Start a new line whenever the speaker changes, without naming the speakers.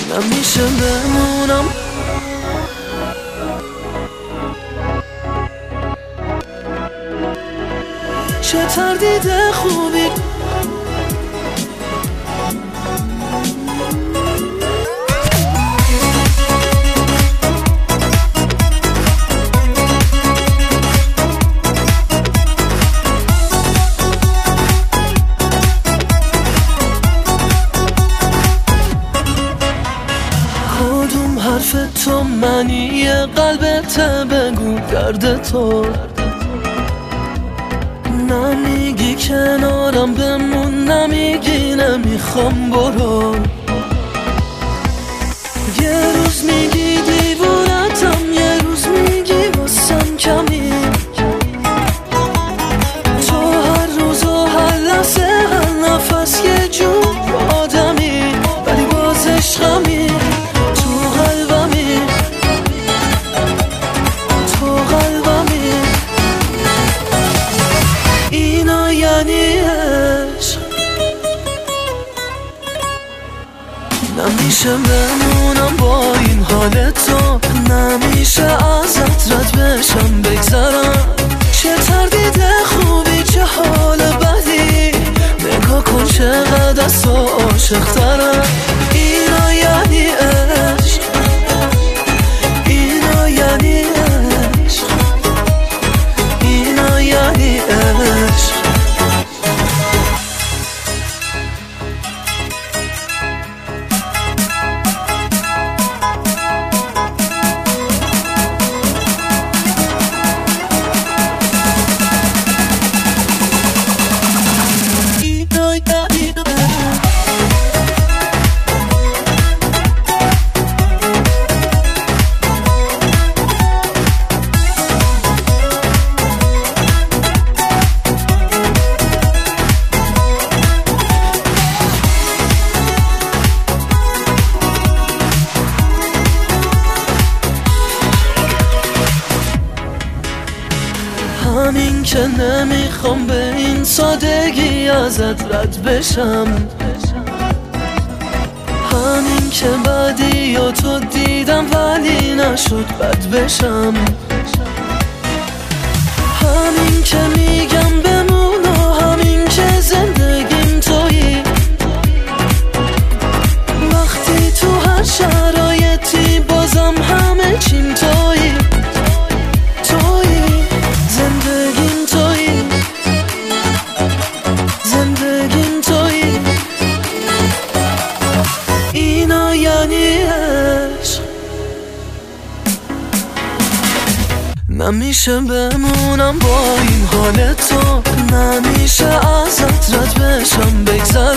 نمیشه بمونم. چه تردید خوبی کدوم حرف تو معنی قلبت بگو درد تو نمیگی کنارم بمون نمیگی نمیخوام برو یه روز میگی دیوونتم یه روز میگی واسم کمی تو هر روز و هر لحظه هر نفس یه جور آدمی ولی باز عشقمی تو قلبمی تو قلبمی اینا یعنی عشق نمیشه بمونم با این حال تو نمیشه ازت رد بشم بگذرم چه تردید خوبی چه حال بدی نگاه کن چقدر از تو عاشق ترم اینا یعنی عشق اینا یعنی عشق اینا یعنی عشق همین که نمیخوام به این سادگی ازت رد بشم همین که بعدی یا تو دیدم ولی نشد بد بشم همین که میگم بمون و همین که زندگیم تویی وقتی تو هر شرایطی بازم همه چیم تویی زندگیم تویی زندگیم تویی اینا یعنی عشق نمیشه بمونم با این حال تو نمیشه ازت رد بشم بگذرم